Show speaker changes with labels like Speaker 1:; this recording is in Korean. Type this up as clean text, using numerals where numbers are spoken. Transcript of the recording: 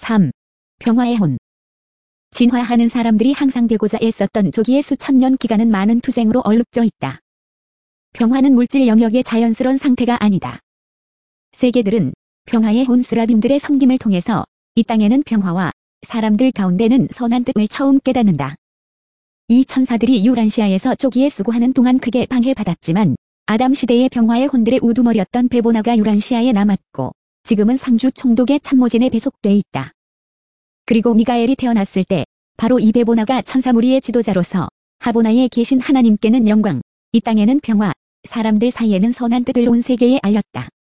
Speaker 1: 3. 평화의 혼. 진화하는 사람들이 항상 되고자 애썼던 조기의 수천 년 기간은 많은 투쟁으로 얼룩져 있다. 평화는 물질 영역의 자연스러운 상태가 아니다. 세계들은 평화의 혼 스라빔들의 섬김을 통해서 이 땅에는 평화와 사람들 가운데는 선한 뜻을 처음 깨닫는다. 이 천사들이 유란시아에서 조기에 수고하는 동안 크게 방해받았지만 아담 시대의 평화의 혼들의 우두머리였던 베보나가 유란시아에 남았고 지금은 상주 총독의 참모진에 배속돼 있다. 그리고 미가엘이 태어났을 때 바로 이 베보나가 천사무리의 지도자로서 하보나에 계신 하나님께는 영광, 이 땅에는 평화, 사람들 사이에는 선한 뜻을 온 세계에 알렸다.